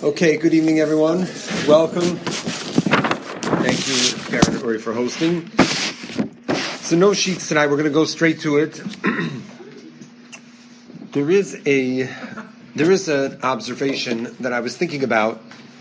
Okay, good evening, everyone. Welcome. Thank you, Karen and Uri, for hosting. So no sheets tonight. We're going to go straight to it. There is an observation that I was thinking about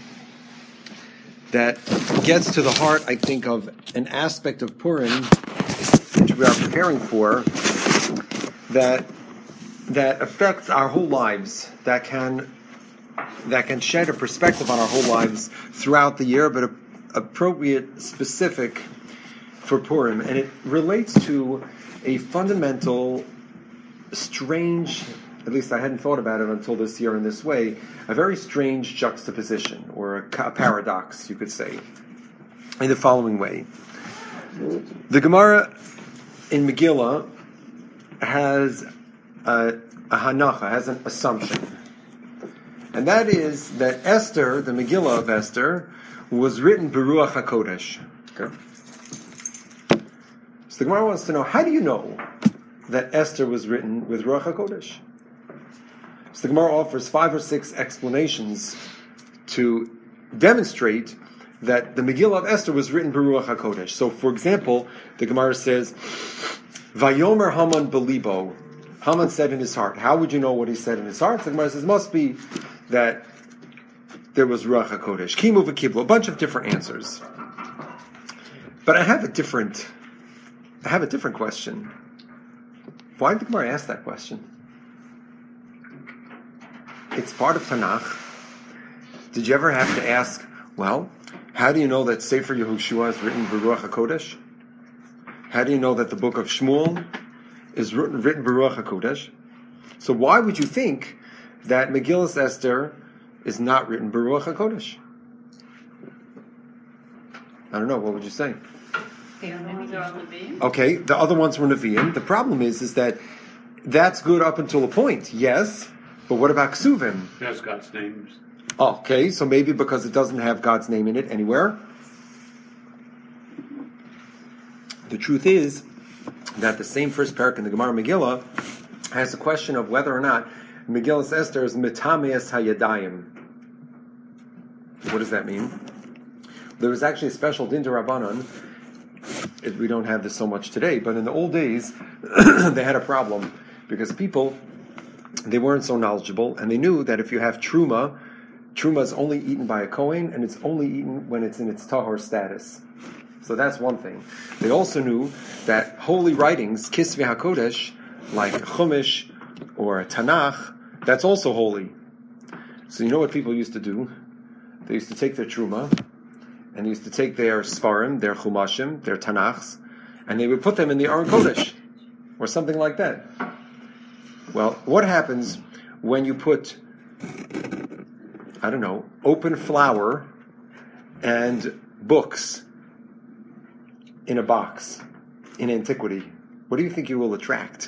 that gets to the heart, I think, of an aspect of Purim which we are preparing for that affects our whole lives, that can shed a perspective on our whole lives throughout the year, but appropriate, specific for Purim. And it relates to a fundamental, strange, at least I hadn't thought about it until this year in this way, a very strange juxtaposition, or a paradox, you could say, in the following way. The Gemara in Megillah has a hanacha, has an assumption. And that is that Esther, the Megillah of Esther, was written Beruach HaKodesh. Okay. So the Gemara wants to know, how do you know that Esther was written with Ruach HaKodesh? So the Gemara offers 5 or 6 explanations to demonstrate that the Megillah of Esther was written Beruach HaKodesh. So, for example, the Gemara says, Vayomer Haman Belibo. Haman said in his heart. How would you know what he said in his heart? The Gemara says, it must be that there was Ruach HaKodesh. Kimu v'kiblu, a bunch of different answers. But I have a different question. Why did the Gemara ask that question? It's part of Tanakh. Did you ever have to ask, well, how do you know that Sefer Yehoshua is written Beruach HaKodesh? How do you know that the book of Shmuel is written Beruach HaKodesh? So why would you think that Megillah Esther is not written Beruach HaKodesh? I don't know, what would you say? Okay, the other ones were Nevi'im. The problem is that that's good up until a point, yes, but what about Ksuvim? It has God's names. Okay, so maybe because it doesn't have God's name in it anywhere. The truth is that the same first parak in the Gemara Megillah has a question of whether or not Megillah Esther is Mitameas Hayadayim. What does that mean? There was actually a special din to Rabbanan. We don't have this so much today, but in the old days, they had a problem because people, they weren't so knowledgeable, and they knew that if you have truma is only eaten by a kohen, and it's only eaten when it's in its tahor status. So that's one thing. They also knew that holy writings, Kisvei HaKodesh, like Chumash or Tanakh, that's also holy. So you know what people used to do? They used to take their truma, and they used to take their Sfarim, their Chumashim, their Tanachs, and they would put them in the Aron Kodesh, or something like that. Well, what happens when you put, I don't know, open flour and books in a box in antiquity? What do you think you will attract?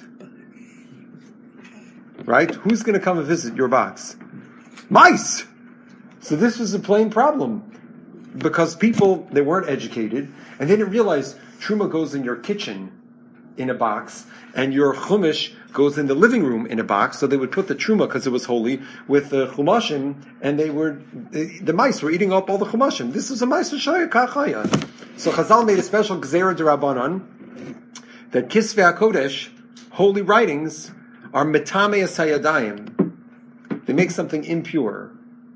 Right? Who's going to come and visit your box? Mice! So this was a plain problem. Because people, they weren't educated, and they didn't realize Truma goes in your kitchen in a box, and your Chumash goes in the living room in a box, so they would put the Truma, because it was holy, with the Chumashim, and the mice were eating up all the Chumashim. This is a mice Shaya Kachaya. So Chazal made a special Gzeira D'Rabbanan, that Kisvei HaKodesh, holy writings, are Metameas Hayadayim. They make something impure.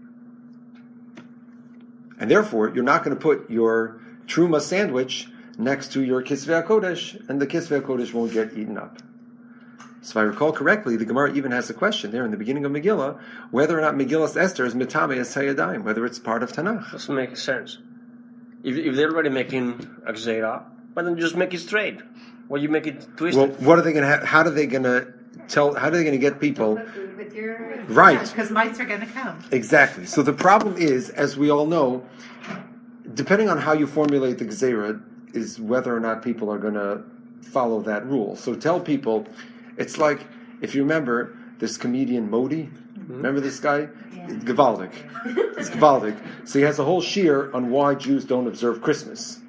And therefore, you're not going to put your Truma sandwich next to your Kisvei HaKodesh, and the Kisvei HaKodesh won't get eaten up. So if I recall correctly, the Gemara even has a question there in the beginning of Megillah, whether or not Megillah Esther is Mitameas Hayadayim, whether it's part of Tanakh. Doesn't make sense. If they're already making a Gzeira, why don't you just make it straight? Why you make it twisted? Well, what are they going to how are they going to get people? With your, right. Because mice are going to come. Exactly. So the problem is, as we all know, depending on how you formulate the Gzeira, is whether or not people are going to follow that rule. So tell people, it's like, if you remember this comedian Modi, remember this guy? Yeah. Gavaldik. It's Gavaldik. So he has a whole shiur on why Jews don't observe Christmas.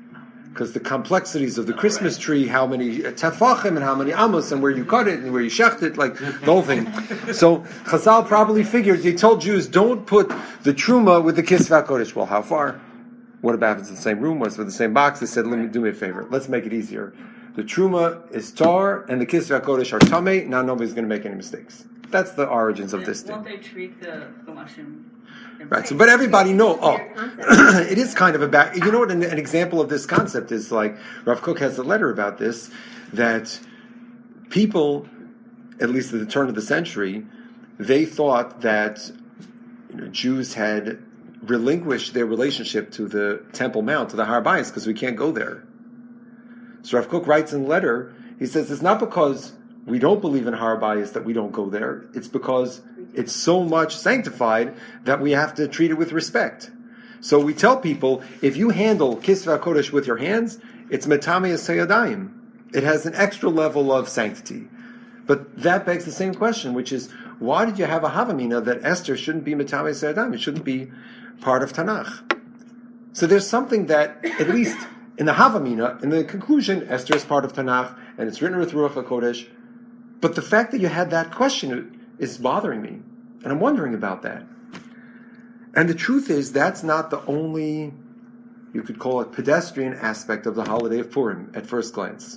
because the complexities of the Christmas tree, how many tefachim and how many amos and where you cut it and where you shecht it, like the whole thing. So Chazal probably figured, they told Jews, don't put the truma with the kisvei HaKodesh. Well, how far? What about if it's in the same room? What's with the same box? They said, do me a favor. Let's make it easier. The truma is tar and the kisvei HaKodesh are tamei. Now nobody's going to make any mistakes. That's the origins of this thing. Won't they treat the Chumashim? Right, so but everybody knows. It is kind of a you know what? An example of this concept is like Rav Kook has a letter about this, that people, at least at the turn of the century, they thought that Jews had relinquished their relationship to the Temple Mount, to the Har Bayis, because we can't go there. So Rav Kook writes in a letter, he says it's not because we don't believe in Har Bayis that we don't go there. It's because it's so much sanctified that we have to treat it with respect. So we tell people, if you handle Kisvei HaKodesh with your hands, it's Metamei Sayadayim. It has an extra level of sanctity. But that begs the same question, which is, why did you have a Havamina that Esther shouldn't be Metamei Sayadayim? It shouldn't be part of Tanakh. So there's something that, at least in the Havamina, in the conclusion, Esther is part of Tanakh, and it's written with Ruach HaKodesh. But the fact that you had that question is bothering me. And I'm wondering about that. And the truth is, that's not the only, you could call it, pedestrian aspect of the holiday of Purim at first glance.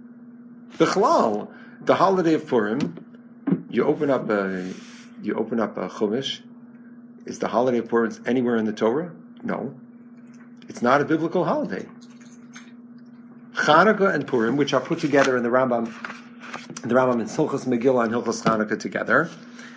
B'chlal, the holiday of Purim, you open up a Chumash. Is the holiday of Purim anywhere in the Torah? No. It's not a biblical holiday. Chanukah and Purim, which are put together in the Rambam in Hilchos Megillah and Hilchos Chanukah together.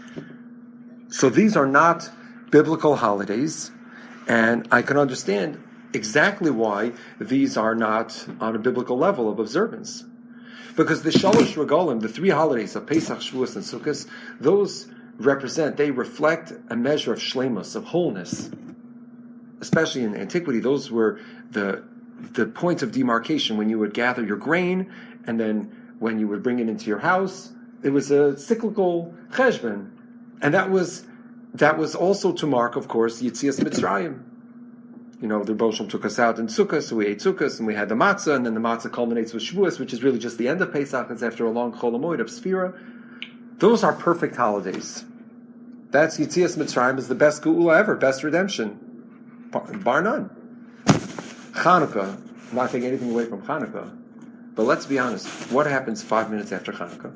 So these are not biblical holidays, and I can understand exactly why these are not on a biblical level of observance. Because the Shalosh Regalim, the three holidays of Pesach, Shavuos, and Sukkot, those they reflect a measure of shleimus, of wholeness. Especially in antiquity, those were the points of demarcation when you would gather your grain, and then when you would bring it into your house. It was a cyclical cheshbon. And that was also to mark, of course, Yitzias Mitzrayim. The Rebbe Shalom took us out in Sukkot, so we ate Sukkot, and we had the matzah, and then the matzah culminates with Shavuos, which is really just the end of Pesach. It's after a long Chol HaMoed of Sfira. Those are perfect holidays. That's Yitzias Mitzrayim is the best geula ever, best redemption, bar none. Chanukah, I'm not taking anything away from Chanukah, but let's be honest, what happens 5 minutes after Chanukah?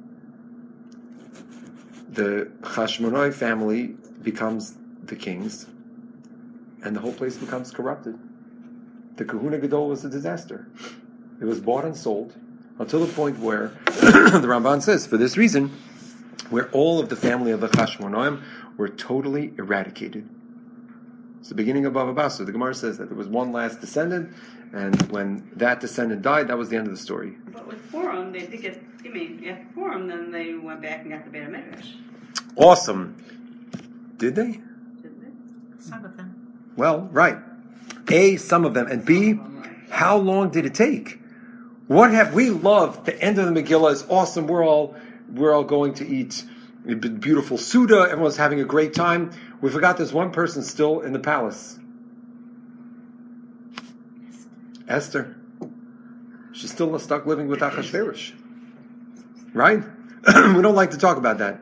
The Chashmonai family becomes the kings, and the whole place becomes corrupted. The Kahuna Gadol was a disaster. It was bought and sold until the point where the Ramban says, for this reason, where all of the family of the Chashmonaim were totally eradicated. It's the beginning of Bava Basra. The Gemara says that there was one last descendant, and when that descendant died, that was the end of the story. But with Purim, they did get, after Purim, then they went back and got the Beit HaMikdash. Awesome. Did they? Didn't Some of them. Well, right. A, some of them. And B, how long did it take? We love the end of the Megillah is awesome. We're all going to eat beautiful Suda. Everyone's having a great time. We forgot there's one person still in the palace. Esther. She's still stuck living with Achashverosh. Right? We don't like to talk about that.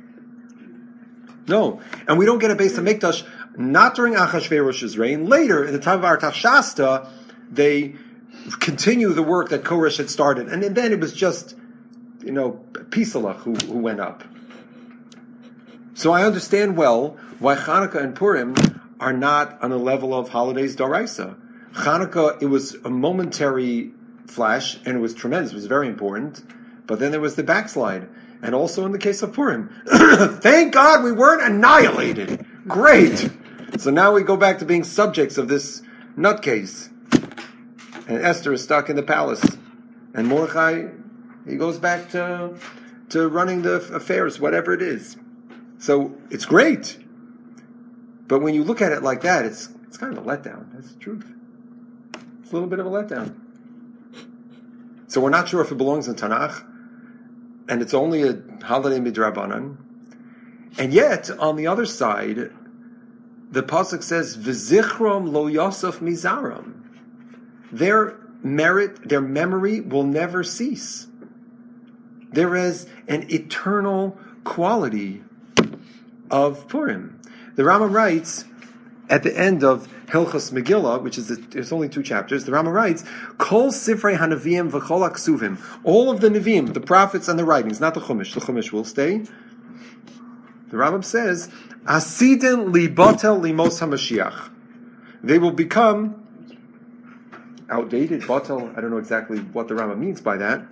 No. And we don't get a Beis HaMikdash not during Achashverosh's reign. Later, in the time of Artaxerxes, they continue the work that Koresh had started. And then it was just, Pisalach who went up. So I understand well why Chanukah and Purim are not on a level of holidays Daraisa. Chanukah, it was a momentary flash, and it was tremendous. It was very important. But then there was the backslide. And also in the case of Purim. Thank God we weren't annihilated. Great. So now we go back to being subjects of this nutcase. And Esther is stuck in the palace. And Mordechai, he goes back to running the affairs, whatever it is. So it's great. But when you look at it like that, it's kind of a letdown. That's the truth. It's a little bit of a letdown. So we're not sure if it belongs in Tanakh. And it's only a holiday midrabanan. And yet, on the other side, the pasuk says, "V'zichrom lo yosef mizaram." Their memory will never cease. There is an eternal quality of Purim. The Rambam writes at the end of Hilchos Megillah, which is it's only 2 chapters. The Rambam writes, "Kol Sifrei Hanavim v'Kol Aksuvim." All of the Nevi'im, the prophets and the writings, not the Chumash. The Chumash will stay. The Rambam says, "Asidin libotel limos hamashiach." They will become outdated. Botel. I don't know exactly what the Rambam means by that.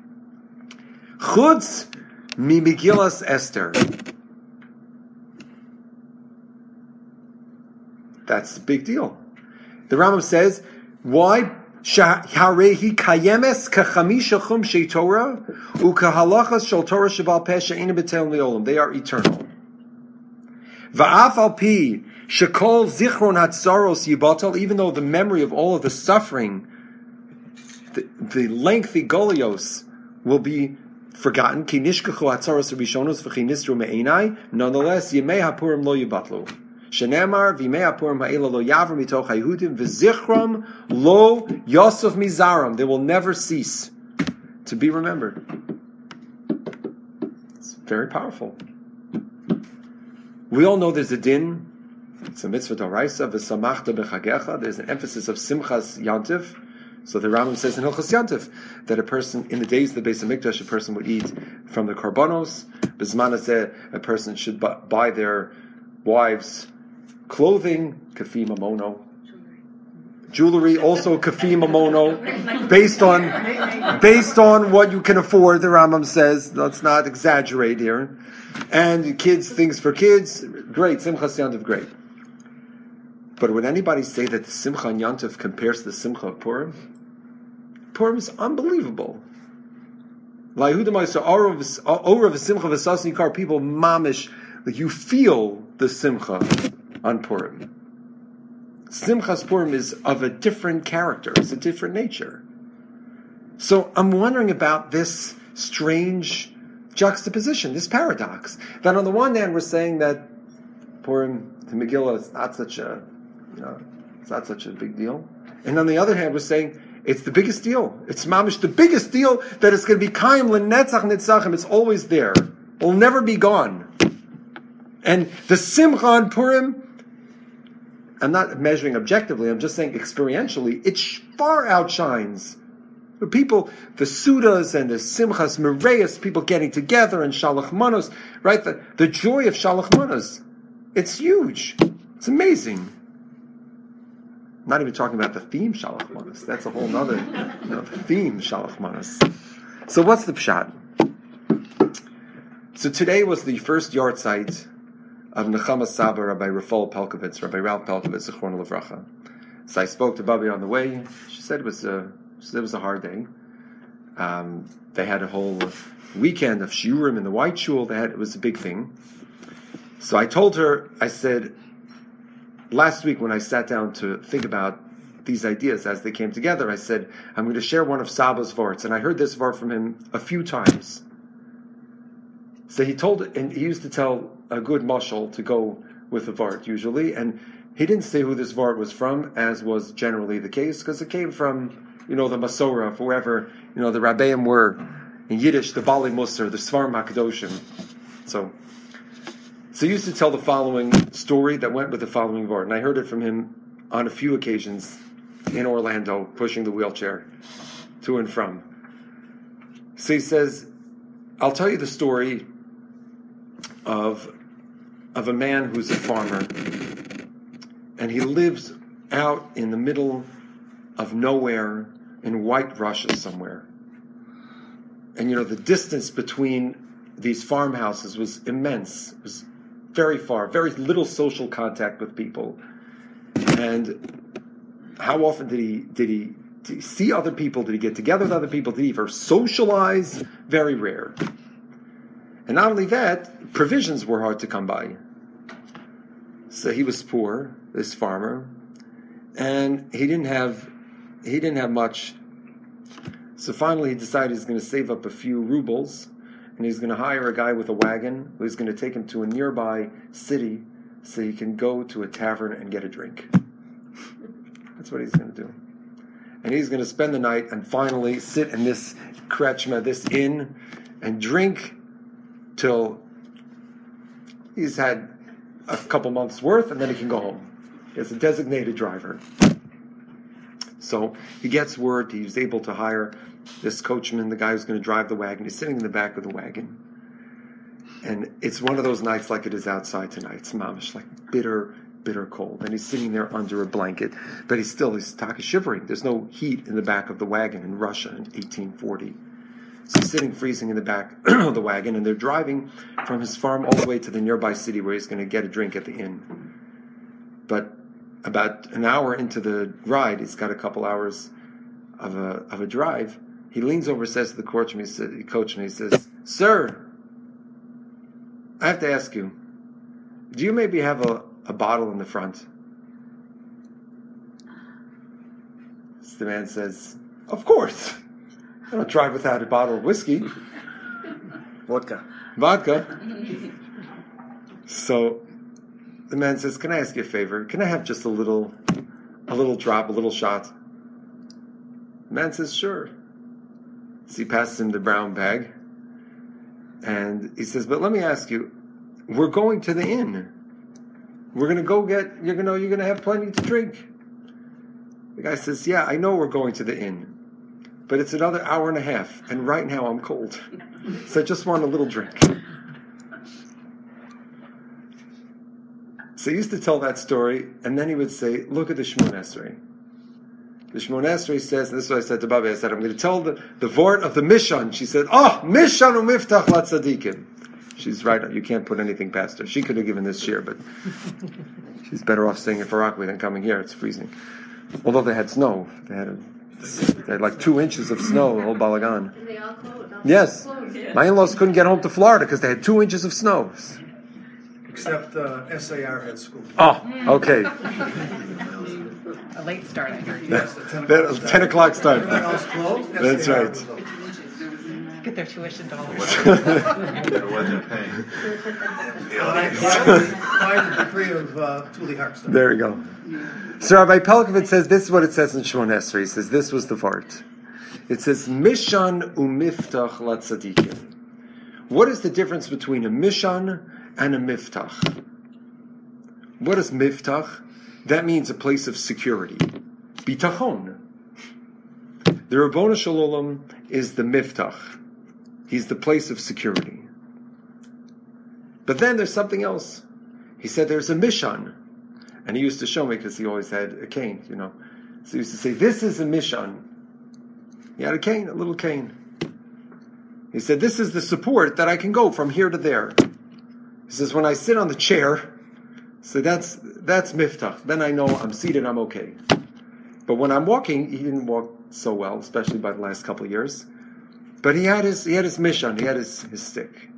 Chutz mi Megillas Esther. That's a big deal. The Rambam says, why? Harehi kayemes kachamisha chumshei Torah ukahalachas shel Torah shebal peh she'eina b'tel le'olam. They are eternal. Va'af al pi shekol zichron hatzaros yibatal. Even though the memory of all of the suffering, the lengthy golios will be forgotten. Ki nishkachu hatzaros rishonos v'chi nisru me'enai. Nonetheless, yemei hapurim lo yibatlu. Shenemar v'imei hapurim ha'ela lo yavr mitoch haYehudim v'zichram lo yosef mizaram. They will never cease to be remembered. It's very powerful. We all know there's a din. It's a mitzvah d'oraisa v'samachta b'chagecha. There's an emphasis of simchas yantiv. So the Rambam says in Hilchos Yantiv that a person in the days of the Beis Hamikdash, a person would eat from the karbanos. B'zman hazeh, a person should buy their wives clothing, kafi mamono, jewelry, also kafi mamono, based on what you can afford. The Rambam says, let's not exaggerate here. And kids, things for kids, great. Simchas Yantiv, great. But would anybody say that the Simcha on Yantiv compares to the Simcha of Purim? Purim is unbelievable. People mamish, you feel the Simcha on Purim. Simchas Purim is of a different character. It's a different nature. So I'm wondering about this strange juxtaposition, this paradox. That on the one hand we're saying that Purim, the Megillah, is not such a, it's not such a big deal. And on the other hand we're saying it's the biggest deal. It's mamish the biggest deal that it's going to be kaim l'netzach nitzachim. It's always there. It'll never be gone. And the Simcha on Purim, I'm not measuring objectively, I'm just saying experientially, it far outshines. The people, the Sudas and the Simchas Mereis, people getting together and Shalach Manos, right? The joy of Shalach Manos. It's huge. It's amazing. Not even talking about the theme Shalach Manos. That's a whole nother, the theme Shalach Manos. So what's the pshat? So today was the first yahrzeit of Nechama Saba, Rabbi Rafal Pelkovitz, Rabbi Ralph Pelkovitz, Zichron Livracha. So I spoke to Babi on the way. She said it was a hard day. They had a whole weekend of shiurim in the White Shul. It was a big thing. So I told her, I said, last week when I sat down to think about these ideas as they came together, I said, I'm going to share one of Saba's varts. And I heard this vart from him a few times. So he used to tell a good mashal to go with the vart usually, and he didn't say who this vart was from, as was generally the case, because it came from, the Masorah, wherever, the Rabbeim were, in Yiddish, the Bali Musar, the Svarim HaKadoshim. So he used to tell the following story that went with the following vart, and I heard it from him on a few occasions in Orlando, pushing the wheelchair to and from. So he says, I'll tell you the story of a man who's a farmer, and he lives out in the middle of nowhere in White Russia somewhere. And the distance between these farmhouses was immense. It was very far, very little social contact with people. And how often did he see other people? Did he get together with other people? Did he ever socialize? Very rare. And not only that, provisions were hard to come by. So he was poor, this farmer, and he didn't have much. So finally he decided he's going to save up a few rubles, and he's going to hire a guy with a wagon who's going to take him to a nearby city so he can go to a tavern and get a drink. That's what he's going to do. and he's going to spend the night and finally sit in this krechma, this inn, and drink till he's had a couple months' worth, and then he can go home. He has a designated driver. So he gets word he's able to hire this coachman, the guy who's going to drive the wagon. He's sitting in the back of the wagon. And it's one of those nights like it is outside tonight. It's mamish, like bitter, bitter cold. And he's sitting there under a blanket, but he's shivering. There's no heat in the back of the wagon in Russia in 1840. So he's sitting freezing in the back of the wagon, and they're driving from his farm all the way to the nearby city where he's going to get a drink at the inn. But about an hour into the ride, he's got a couple hours of a drive. He leans over, says to the coachman, he says, "Sir, I have to ask you, do you maybe have a bottle in the front?" So the man says, "Of course. I don't drive without a bottle of whiskey." Vodka. So the man says, "Can I ask you a favor? Can I have just a little drop, a little shot?" The man says, "Sure." So he passes him the brown bag, and he says, "But let me ask you, we're going to the inn. We're going to go you're going to have plenty to drink." The guy says, "Yeah, I know we're going to the inn, but it's another hour and a half, and right now I'm cold. So I just want a little drink." So he used to tell that story, and then he would say, "Look at the Shemon Esrei. The Shemon Esrei says," and this is what I said to Babi, I said, "I'm going to tell the vort of the Mishan." She said, "Oh, Mishan u'miftach latzadikim." She's right, you can't put anything past her. She could have given this shir, but she's better off staying in Farakwe than coming here. It's freezing. Although they had snow. They had like 2 inches of snow, the whole Balagan. And they all closed. Yes. My in-laws couldn't get home to Florida because they had 2 inches of snow. Except SAR had school. Oh, okay. A late start, I heard. Yes, the 10 o'clock start. Everything else closed. That's SAR right. was open. Get their tuition dollars. By the decree of Tuli Harkstad. There you go. So Rabbi Pelkovitz says, this is what it says in Shemon Esrei. He says, this was the vart. It says, Mishan u'miftach latzadikim. What is the difference between a Mishan and a Miftach? What is Miftach? That means a place of security. Bitachon. The Rabboni Shalom is the Miftach. He's the place of security. But then there's something else. He said there's a Mishan. And he used to show me because he always had a cane, So he used to say, this is a Mishan. He had a cane, a little cane. He said, this is the support that I can go from here to there. He says, when I sit on the chair, so that's Miftach. Then I know I'm seated, I'm okay. But when I'm walking, he didn't walk so well, especially by the last couple of years. But he had his Mishan, he had his stick.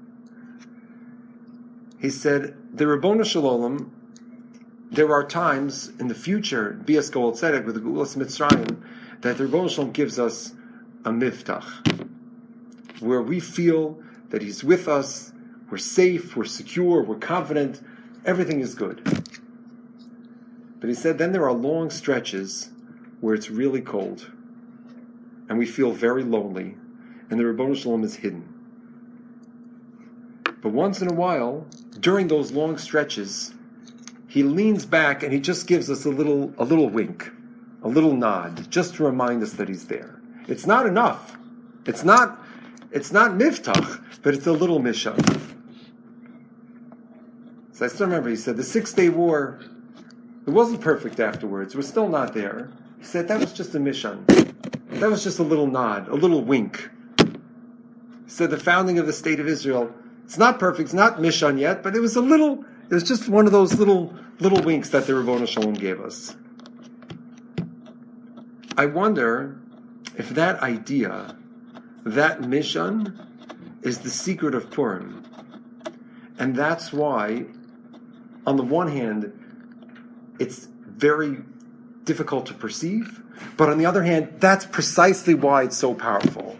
He said, the Rabboni Shalom, there are times in the future, Bias Goel Tzedek, with the Geulas Mitzrayim, that the Rabboni Shalom gives us a Miftach, where we feel that He's with us, we're safe, we're secure, we're confident, everything is good. But he said, then there are long stretches where it's really cold, and we feel very lonely, and the Rabboni Shalom is hidden. But once in a while, during those long stretches, He leans back and He just gives us a little wink, a little nod, just to remind us that He's there. It's not enough. It's not miftach, but it's a little mishan. So I still remember, he said, the 6-day war, it wasn't perfect afterwards. We're still not there. He said, that was just a mishan. That was just a little nod, a little wink. He said, the founding of the State of Israel, it's not perfect, it's not mishan yet, but it was just one of those little winks that the Rabboni Shalom gave us. I wonder if that idea, that mishan, is the secret of Purim. And that's why, on the one hand, it's very difficult to perceive, but on the other hand, that's precisely why it's so powerful.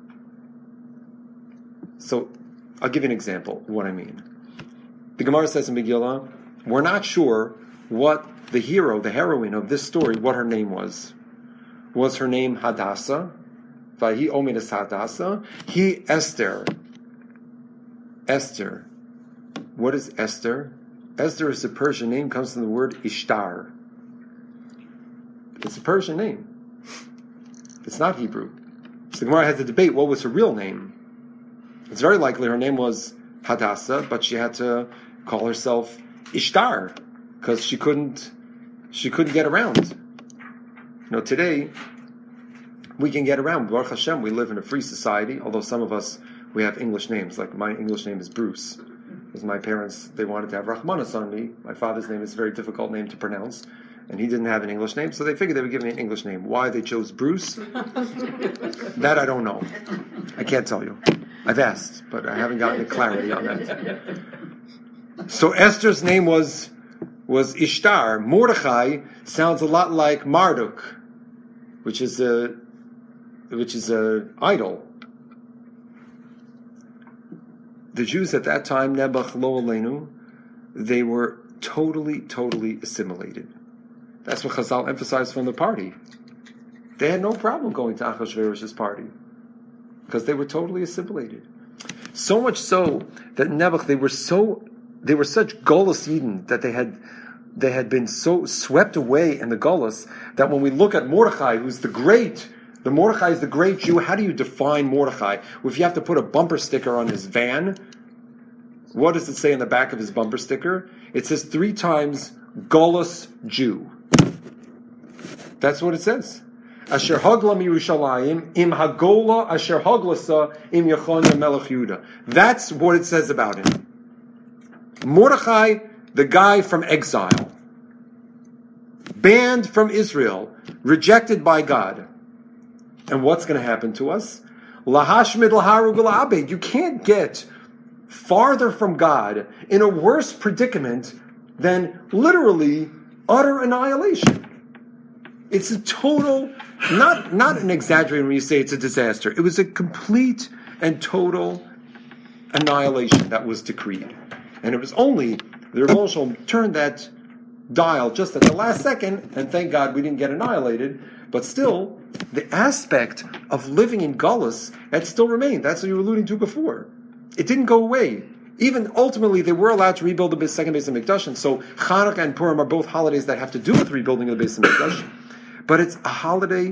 So, I'll give you an example of what I mean. The Gemara says in Megillah, we're not sure what the hero, the heroine of this story, what her name was. was her name Hadassah. Vahi Omidas Hadassah. He Esther. Esther. What is Esther? Esther is a Persian name, comes from the word Ishtar. It's a Persian name. It's not Hebrew. So the Gemara had to debate what was her real name. It's very likely her name was Hadassah, but she had to call herself Ishtar because she couldn't get around. Today we can get around. Baruch Hashem, we live in a free society, although some of us, we have English names. Like my English name is Bruce. Because my parents, they wanted to have Rahmanas on me. My father's name is a very difficult name to pronounce. And he didn't have an English name, so they figured they would give me an English name. Why they chose Bruce? That I don't know. I can't tell you. I've asked, but I haven't gotten clarity on that. So Esther's name was Ishtar. Mordechai sounds a lot like Marduk, which is a idol. The Jews at that time, Nebuch Lo Aleinu, they were totally assimilated. That's what Chazal emphasized from the party. They had no problem going to Achashverosh's party because they were totally assimilated. So much so that Nebuch, they were such Golus Eden that they had been so swept away in the Golus that when we look at Mordechai, who's the Mordechai is the great Jew. How do you define Mordechai? Well, if you have to put a bumper sticker on his van, what does it say in the back of his bumper sticker? It says 3 times Golus Jew. That's what it says. Asher hagla Yerushalayim im hagola asher haglasa im Yechonia melech Yehuda. That's what it says about him. Mordechai, the guy from exile, banned from Israel, rejected by God. And what's going to happen to us? Lahashmid laharu gulabed. You can't get farther from God in a worse predicament than literally utter annihilation. It's a total, not an exaggeration when you say it's a disaster. It was a complete and total annihilation that was decreed. And it was only the Rebbe Shalom turned that dial just at the last second, and thank God we didn't get annihilated, but still, the aspect of living in Gullus had still remained. That's what you were alluding to before. It didn't go away. Even ultimately, they were allowed to rebuild the second Beis HaMikdash, and so Chanukah and Purim are both holidays that have to do with rebuilding of the Beis HaMikdash. But it's a holiday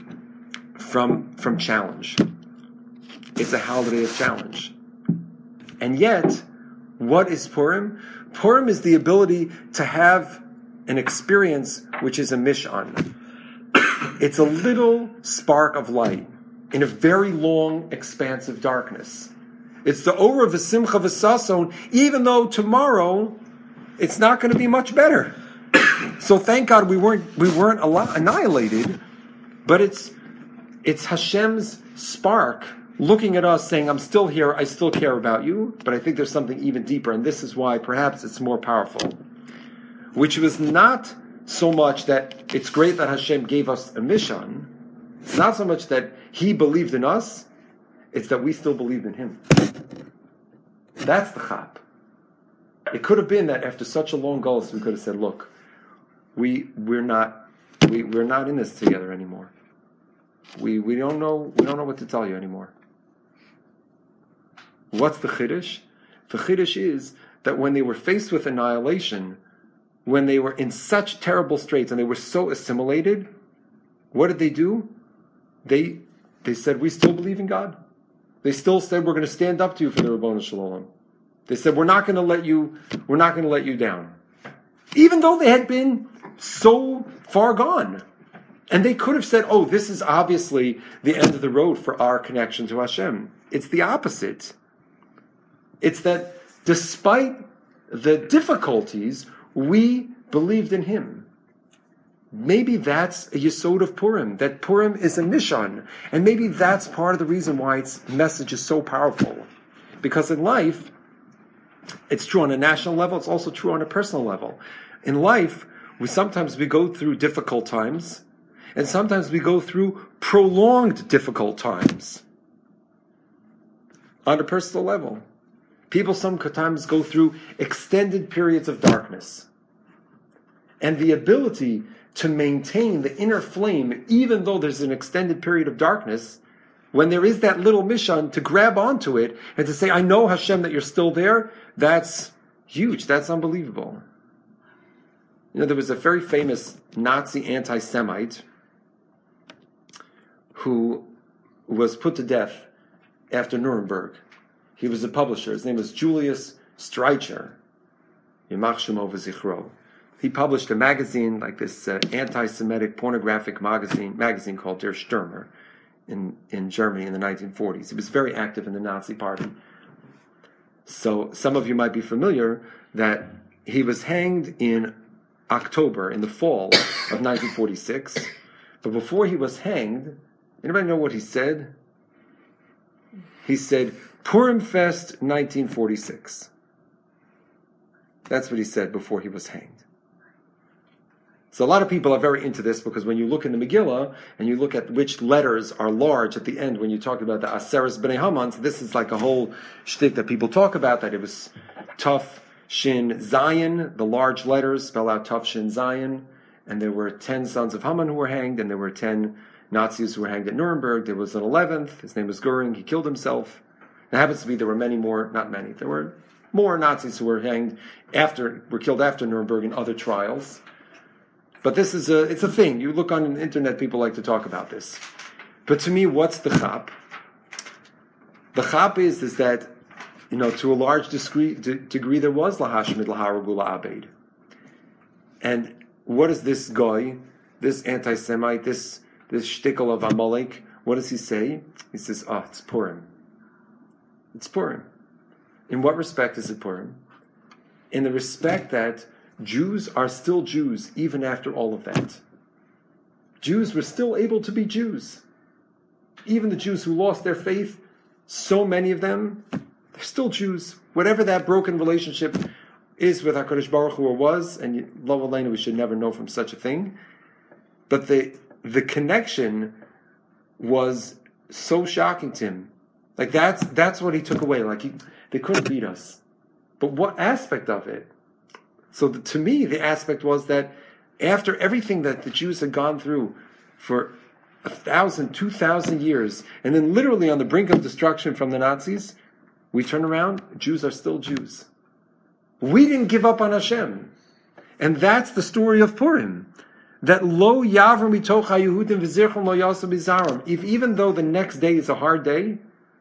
from challenge. It's a holiday of challenge. And yet, what is Purim? Purim is the ability to have an experience which is a mish'an. It's a little spark of light in a very long, expansive darkness. It's the Ora v'Simcha v'Sason, even though tomorrow it's not going to be much better. So thank God we weren't annihilated, but it's Hashem's spark looking at us saying, I'm still here, I still care about you, but I think there's something even deeper, and this is why perhaps it's more powerful. Which was not so much that it's great that Hashem gave us a mission. It's not so much that He believed in us, it's that we still believed in Him. That's the chap. It could have been that after such a long golus, we could have said, look, we're not in this together anymore. We don't know what to tell you anymore. What's the chiddush? The chiddush is that when they were faced with annihilation, when they were in such terrible straits and they were so assimilated, what did they do? They said, we still believe in God. They still said, we're going to stand up to you for the Ribono Shel Olam. They said, we're not going to let you down. Even though they had been so far gone. And they could have said, oh, this is obviously the end of the road for our connection to Hashem. It's the opposite. It's that despite the difficulties, we believed in Him. Maybe that's a yesod of Purim, that Purim is a nishan. And maybe that's part of the reason why its message is so powerful. Because in life, it's true on a national level, it's also true on a personal level. In life, we sometimes go through difficult times, and sometimes we go through prolonged difficult times. On a personal level. People sometimes go through extended periods of darkness. And the ability to maintain the inner flame, even though there's an extended period of darkness, when there is that little Mishan, to grab onto it and to say, I know, Hashem, that you're still there, that's huge. That's unbelievable. There was a very famous Nazi anti-Semite who was put to death after Nuremberg. He was a publisher. His name was Julius Streicher. Yimach Shemo v'zichro. He published a magazine, like this anti-Semitic pornographic magazine called Der Stürmer in Germany in the 1940s. He was very active in the Nazi Party. So some of you might be familiar that he was hanged in October, in the fall of 1946. But before he was hanged, anybody know what he said? He said, Purim Fest 1946. That's what he said before he was hanged. So a lot of people are very into this because when you look in the Megillah and you look at which letters are large at the end when you talk about the Aseres B'nai Haman, so this is like a whole shtick that people talk about, that it was Tuf Shin Zayin, the large letters spell out Tuf Shin Zayin, and there were 10 sons of Haman who were hanged, and there were 10 Nazis who were hanged at Nuremberg. There was an 11th, his name was Goering, he killed himself. It happens to be there were many more, not many, there were more Nazis who were killed after Nuremberg in other trials. But this is it's a thing. You look on the internet, people like to talk about this. But to me, what's the chap? The chap is that, to a large degree there was lahashmid laharagula abed. And what is this guy, this anti-Semite, this shtickle of Amalek, what does he say? He says, it's Purim. It's Purim. In what respect is it Purim? In the respect that Jews are still Jews even after all of that. Jews were still able to be Jews. Even the Jews who lost their faith, so many of them, they're still Jews. Whatever that broken relationship is with HaKadosh Baruch Hu or was, and Lo Aleinu, we should never know from such a thing. But the connection was so shocking to him. Like that's what he took away. Like they couldn't beat us. But what aspect of it? So to me, the aspect was that after everything that the Jews had gone through for 1,000, 2,000 years, and then literally on the brink of destruction from the Nazis, we turn around, Jews are still Jews. We didn't give up on Hashem. And that's the story of Purim. That lo yavrum mitoch haYehudim v'zirchom lo yasu bizarim. If even though the next day is a hard day,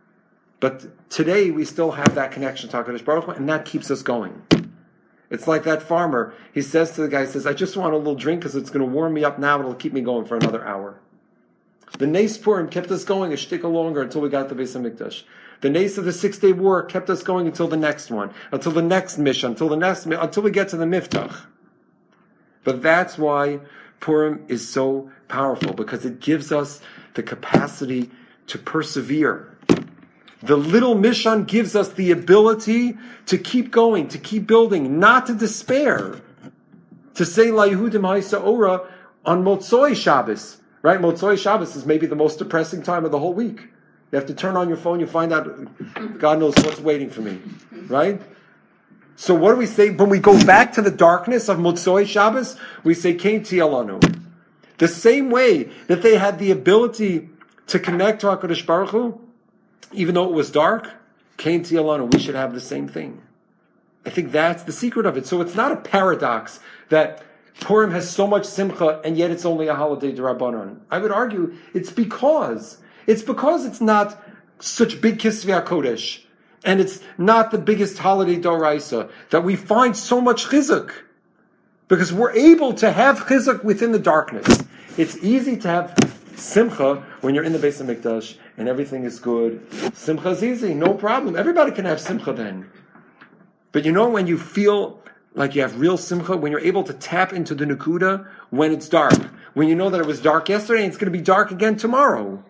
but today we still have that connection to HaKadosh Baruch Hu, and that keeps us going. It's like that farmer. He says to the guy, I just want a little drink because it's going to warm me up now, but it'll keep me going for another hour. The Nes Purim kept us going a shtickle longer until we got to Beis HaMikdash. The Nes of the 6-day war kept us going until the next one, until the next mission, until we get to the Miftach. But that's why Purim is so powerful, because it gives us the capacity to persevere. The little Mishan gives us the ability to keep going, to keep building, not to despair. To say La Yehudim HaYisa'ora on Motzoi Shabbos, right? Motzoi Shabbos is maybe the most depressing time of the whole week. You have to turn on your phone, you find out God knows what's waiting for me, right? So what do we say? When we go back to the darkness of Motzoi Shabbos, we say Kein Tialanu. The same way that they had the ability to connect to HaKadosh Baruch Hu, even though it was dark, Kein Tialanu, we should have the same thing. I think that's the secret of it. So it's not a paradox that Purim has so much simcha and yet it's only a holiday d'Rabbanan. I would argue it's because it's not such big Kisvei HaKodesh and it's not the biggest holiday d'Oraisa that we find so much chizuk, because we're able to have chizuk within the darkness. It's easy to have simcha when you're in the Beis HaMikdash and everything is good. Simcha is easy, no problem. Everybody can have simcha then. But when you feel like you have real simcha, when you're able to tap into the Nakuda when it's dark, when you know that it was dark yesterday and it's going to be dark again tomorrow.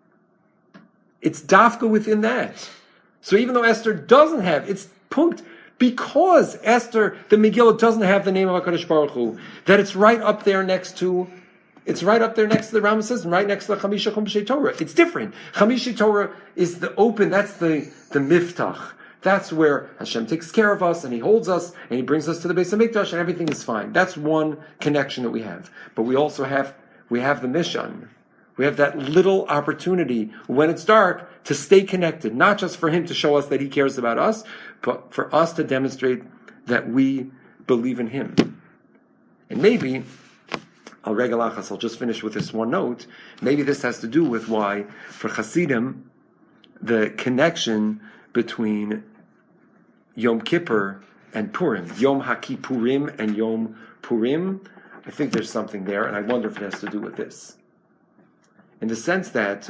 It's dafka within that. So even though Esther doesn't have, it's punkt, because Esther, the Megillah, doesn't have the name of HaKadosh Baruch Hu, that it's right up there next to the Rambam says, right next to the Chamisha Chumash Torah. It's different. Chamisha Torah is the open, that's the miftach. That's where Hashem takes care of us and He holds us and He brings us to the Beis Hamikdash and everything is fine. That's one connection that we have. But we also have the Mishkan. We have that little opportunity when it's dark to stay connected, not just for Him to show us that He cares about us, but for us to demonstrate that we believe in Him. And maybe, I'll just finish with this one note, maybe this has to do with why, for Hasidim, the connection between Yom Kippur and Purim, Yom HaKippurim and Yom Purim, I think there's something there, and I wonder if it has to do with this. In the sense that,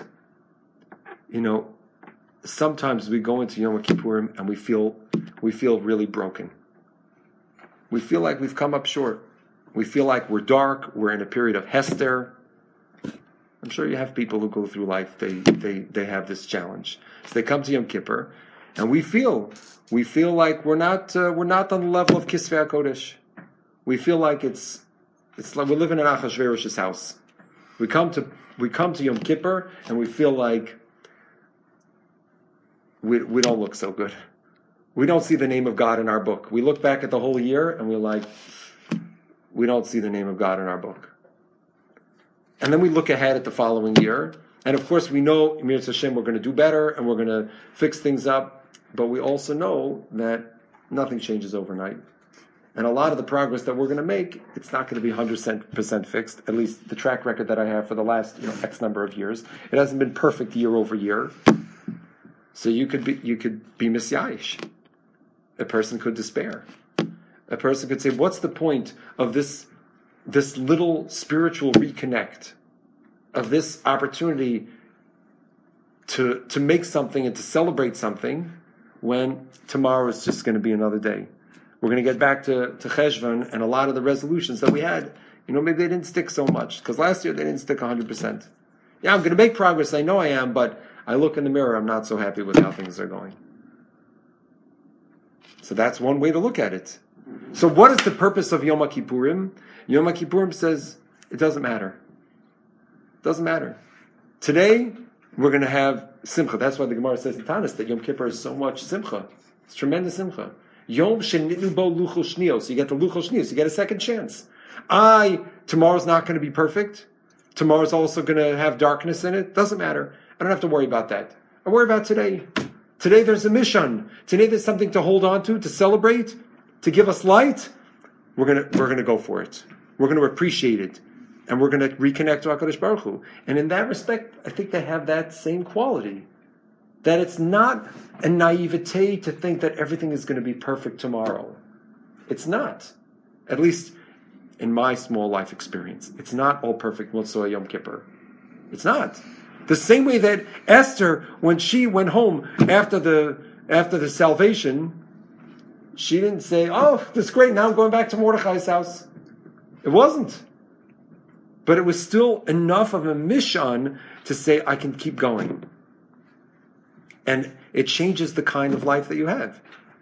sometimes we go into Yom Kippurim and we feel really broken. We feel like we've come up short. We feel like we're dark. We're in a period of Hester. I'm sure you have people who go through life. They have this challenge. So they come to Yom Kippur, and we feel like we're not on the level of Kisvei HaKodesh. We feel like it's like we're living in Achashverosh's house. We come to Yom Kippur, and we feel like we don't look so good. We don't see the name of God in our book. We look back at the whole year, and we're like, we don't see the name of God in our book. And then we look ahead at the following year, and of course we know, Mir Hashem, we're going to do better, and we're going to fix things up, but we also know that nothing changes overnight. And a lot of the progress that we're going to make, it's not going to be 100% fixed, at least the track record that I have for the last X number of years. It hasn't been perfect year over year. So you could be misyayish. A person could despair. A person could say, what's the point of this little spiritual reconnect, of this opportunity to make something and to celebrate something when tomorrow is just going to be another day? We're going to get back to Cheshvan, and a lot of the resolutions that we had, maybe they didn't stick so much, because last year they didn't stick 100%. Yeah, I'm going to make progress, I know I am, but I look in the mirror, I'm not so happy with how things are going. So that's one way to look at it. So what is the purpose of Yom Kippurim? Yom Kippurim says, it doesn't matter. It doesn't matter. Today, we're going to have Simcha. That's why the Gemara says in Tanis that Yom Kippur is so much Simcha. It's tremendous Simcha. Yom Shenitnu Bo Luchos Shnios. You get the Luchos Shnios. You get a second chance. Tomorrow's not going to be perfect. Tomorrow's also going to have darkness in it. Doesn't matter. I don't have to worry about that. I worry about today. Today there's a mission. Today there's something to hold on to celebrate, to give us light. We're gonna go for it. We're going to appreciate it, and we're going to reconnect to HaKadosh Baruch Hu. And in that respect, I think they have that same quality. That it's not a naivete to think that everything is going to be perfect tomorrow. It's not. At least in my small life experience, it's not all perfect Motzei Yom Kippur. It's not. The same way that Esther, when she went home after the salvation, she didn't say, "Oh, that's great, now I'm going back to Mordechai's house." It wasn't. But it was still enough of a mission to say, I can keep going. And it changes the kind of life that you have.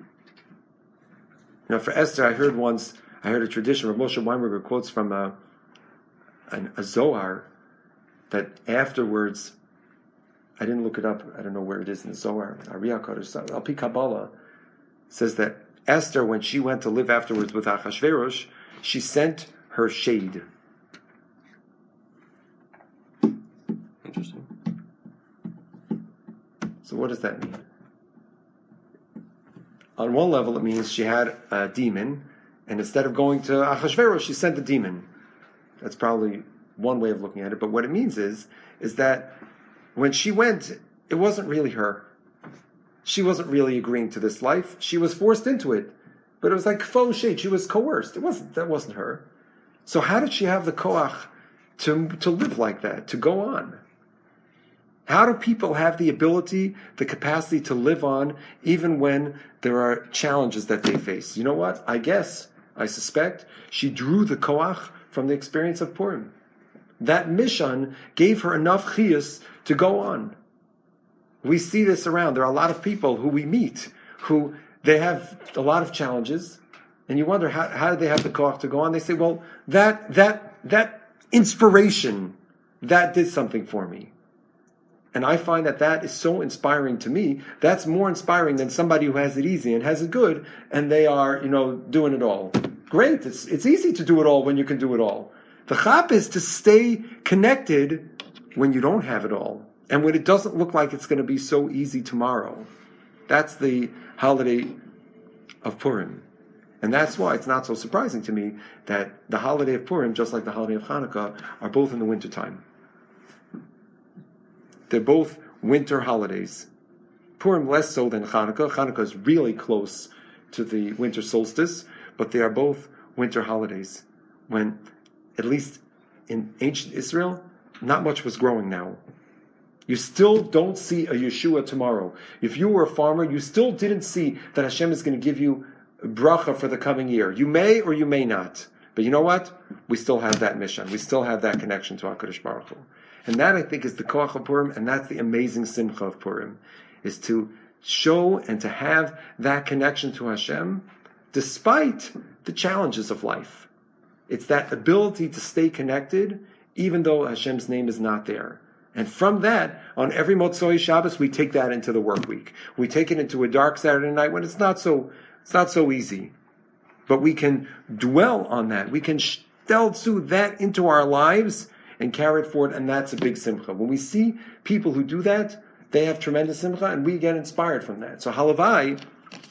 For Esther, I heard a tradition where Moshe Weinberger quotes from a Zohar, that afterwards, I didn't look it up, I don't know where it is in the Zohar, Ariya Kodesh, Al Pi Kabbalah, says that Esther, when she went to live afterwards with Achashverosh, she sent her shade. Interesting. So what does that mean? On one level, it means she had a demon, and instead of going to Achashverosh, she sent the demon. That's probably one way of looking at it. But what it means is that when she went, it wasn't really her. She wasn't really agreeing to this life. She was forced into it. But it was like faux shade. She was coerced. That wasn't her. So how did she have the koach to live like that, to go on? How do people have the ability, the capacity to live on, even when there are challenges that they face? You know what? I suspect, she drew the koach from the experience of Purim. That mission gave her enough chiyus to go on. We see this around. There are a lot of people who we meet who they have a lot of challenges, and you wonder how do they have the koach to go on? They say, well, that inspiration, that did something for me. And I find that is so inspiring to me. That's more inspiring than somebody who has it easy and has it good, and they are, doing it all. Great. It's easy to do it all when you can do it all. The chap is to stay connected when you don't have it all, and when it doesn't look like it's going to be so easy tomorrow. That's the holiday of Purim. And that's why it's not so surprising to me that the holiday of Purim, just like the holiday of Hanukkah, are both in the wintertime. They're both winter holidays. Purim less so than Hanukkah. Hanukkah is really close to the winter solstice, but they are both winter holidays. When, at least in ancient Israel, not much was growing now. You still don't see a Yeshua tomorrow. If you were a farmer, you still didn't see that Hashem is going to give you bracha for the coming year. You may or you may not. But you know what? We still have that mission. We still have that connection to HaKadosh Baruch Hu. And that, I think, is the koach of Purim, and that's the amazing simcha of Purim, is to show and to have that connection to Hashem despite the challenges of life. It's that ability to stay connected even though Hashem's name is not there. And from that, on every Motzoi Shabbos, we take that into the work week. We take it into a dark Saturday night when it's not so easy. But we can dwell on that. We can stelzu that into our lives and carry it forward, and that's a big simcha. When we see people who do that, they have tremendous simcha, and we get inspired from that. So halavai,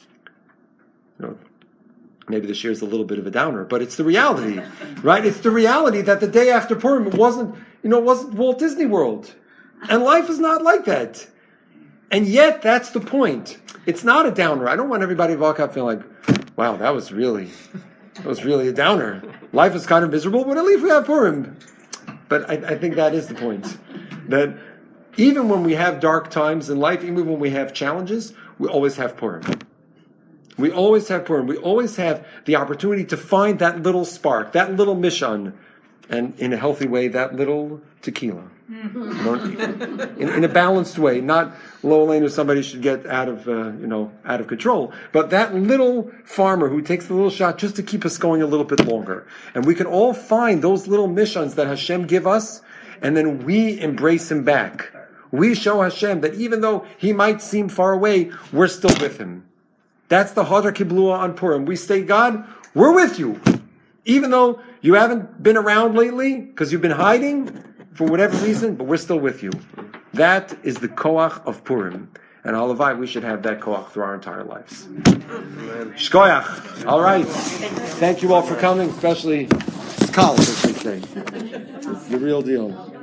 maybe this year's a little bit of a downer, but it's the reality, right? It's the reality that the day after Purim, it wasn't Walt Disney World. And life is not like that. And yet, that's the point. It's not a downer. I don't want everybody to walk out feeling like, wow, that was really a downer. Life is kind of miserable, but at least we have Purim. But I think that is the point. That even when we have dark times in life, even when we have challenges, we always have Purim. We always have Purim. We always have the opportunity to find that little spark, that little mishan, and in a healthy way, that little tequila. In a balanced way, not low lane or somebody should get out of control, but that little farmer who takes the little shot just to keep us going a little bit longer. And we can all find those little mishans that Hashem give us, and then we embrace Him back. We show Hashem that even though He might seem far away, we're still with Him. That's the Hadar Kiblua on Purim. We say, God, we're with you. Even though you haven't been around lately, because you've been hiding, for whatever reason, but we're still with you. That is the koach of Purim. And halavai, we should have that koach through our entire lives. Shkoyach. All right. Thank you all for coming, especially Kal, as we say. It's the real deal.